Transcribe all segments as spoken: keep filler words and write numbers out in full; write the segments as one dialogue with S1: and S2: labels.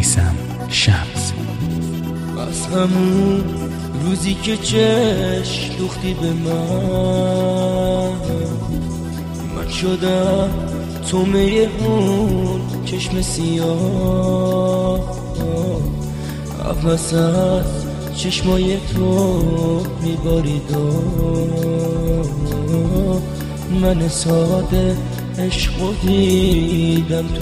S1: میثم شمس.
S2: از همون روزی که چشم دوختی به من، من شدم تومه اون چشم سیاه. نفس از چشمای تو میبارید و من ساده عشقو دیدم تو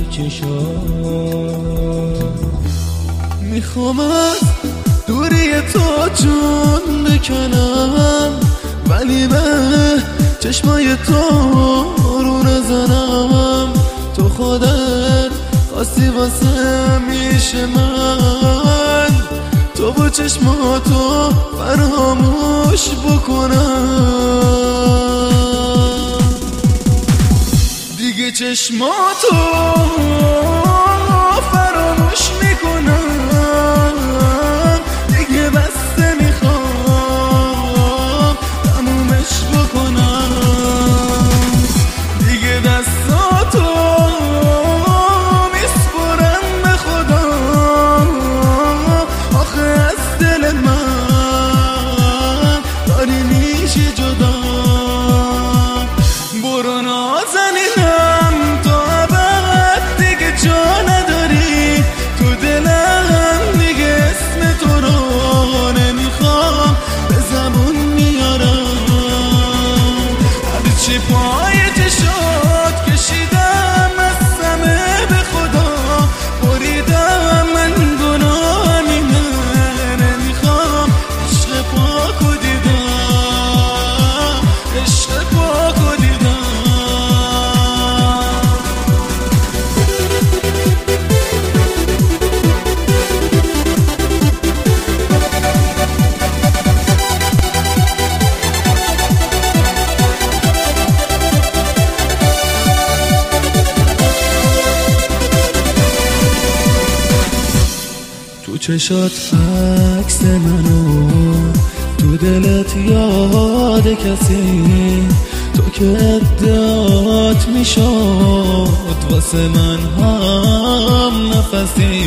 S2: چشام.
S3: میخوام از دوری تو جون بکنم، ولی به چشمای تو رو نزنم. تو خودت خواستی واسه میشه من، تو با چشماتو فراموش بکنم. دیگه چشماتو فراموش میکنم، دیگه بس نمیخوام تمومش بکنم. دیگه دستاتو میسپرم به خدا، آخه از دل من داری میشی جدا. برو نازنینم تا ابد دیگه جا نداری تو دلم، دیگه اسم تو رو نمیخوام به زبون میارم. هرچی پای چشات کشیدم از همه به خدا بریدم، من گناه اینه نمیخوام عشق پاکو دیدم، عشق پاکو دیدم. تو چشات عکس منو، تو دلت یاد کسی، تو که ادعات میشد واسه من هم نفسی.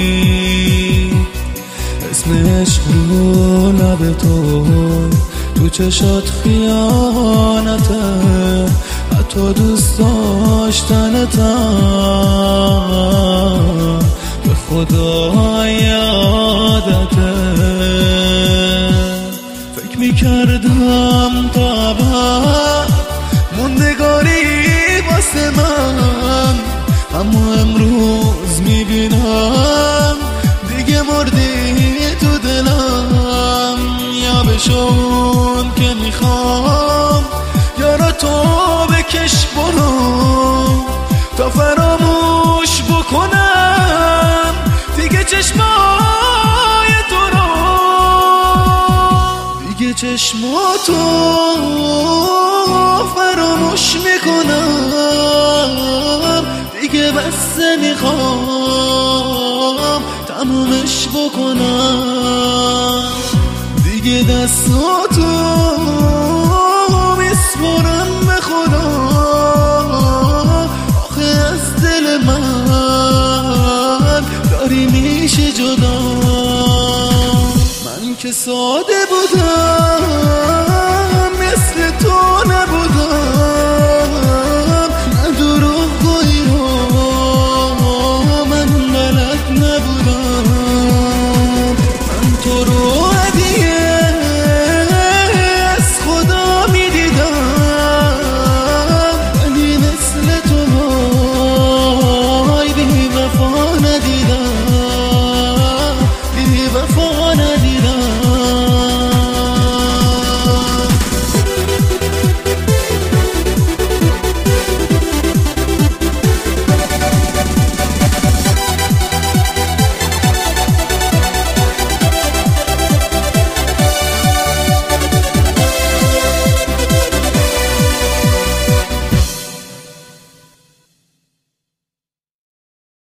S3: اسم عشق رو لب تو، تو چشات خیانته، حتی دوست داشتنتم به خدا یادته. فکر میکردم تا ابد موندگاری واسه من، اما امروز میبینم دیگه مردی تو دلم. یا بشون که میخوام یارا تو بکش برو تا فراموش بکنم دیگه چشمای تو رو، دیگه چشماتو فراموش میکنم. دیگه بس میخوام تمومش بکنم. دیگه دستاتو میسپرم به خدا، آخه از دل من داری میشه جدا. من که ساده بودم